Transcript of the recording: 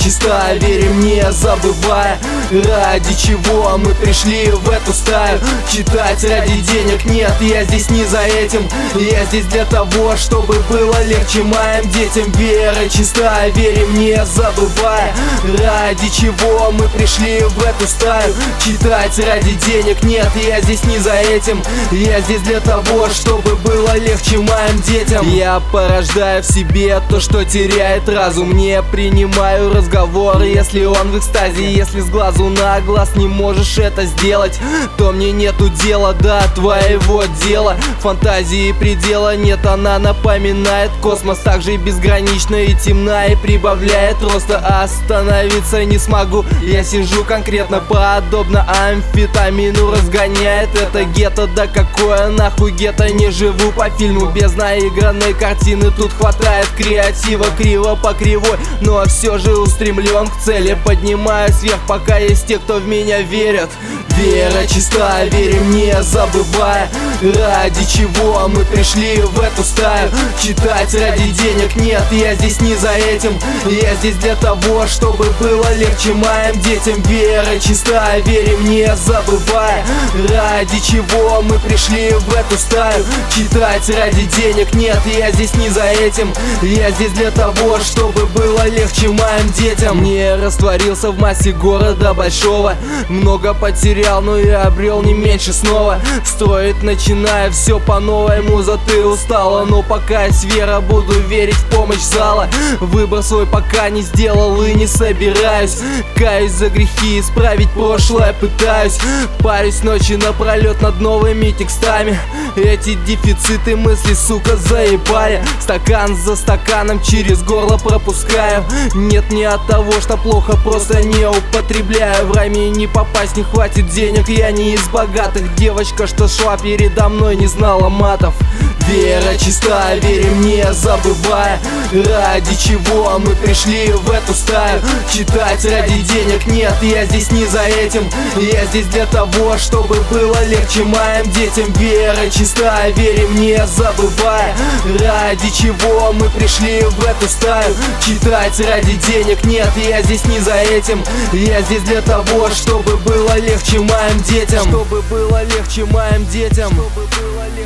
чиста, верим, не забывая, ради чего мы пришли в эту стаю. Читать ради денег нет, я здесь не за этим. Я здесь для того, чтобы было легче моим детям. Вера чиста, верим, не забывая, ради чего мы пришли в эту стаю. Читать ради денег нет, я здесь не за этим. Я здесь для того, чтобы было легче моим детям. Я порождаю в себе то, что теряет разум. Не принимаю разговор, если он в экстазе. Если с глазу на глаз не можешь это сделать, то мне нету дела до твоего дела. Фантазии предела нет, она напоминает космос. Также безгранична и темна, и прибавляет роста. Остановиться не смогу, я сижу конкретно подобно амфетамину. Разгоняет это гетто, да какое нахуй гетто. Не живу по фильму без наигранной картины. Тут хватает креатива, криво по кривой, но все же устремлен к цели. Поднимаюсь вверх, пока есть те, кто в меня верят. Вера чиста, верим, не забывая, ради чего мы пришли в эту стаю. Читать ради денег нет, я здесь не за этим. Я здесь для того, чтобы было легче моим детям. Вера чиста, верим, не забывая, ради чего мы пришли в эту стаю. Читать ради денег нет, я здесь не за этим. Я здесь для того, чтобы было легче моим детям. Не растворился в массе города большого, много потерял, но и обрел не меньше снова. Строить начиная все по новой, муза, ты устала, но пока есть вера, буду верить в помощь зала. Выбор свой пока не сделал и не собираюсь. Каюсь за грехи, исправить прошлое пытаюсь. Парюсь ночи напролет над новыми текстами. Эти дефициты мысли, сука, заебали. Стакан за стаканом через горло пропускаю. Нет, не от того, что плохо, просто не употребляю. В райме не попасть, не хватит денег, я не из богатых. Девочка, что шла передо мной, не знала матов. Вера чиста, верим, не забывая, ради чего мы пришли в эту стаю. Читать ради денег нет, я здесь не за этим. Я здесь для того, чтобы было легче моим детям. Вера чиста, верим, не забывая, ради чего мы пришли в эту стаю. Читать ради денег нет, я здесь не за этим. Я здесь для того, чтобы было легче моим детям. Чтобы было легче моим детям. Чтобы было легче.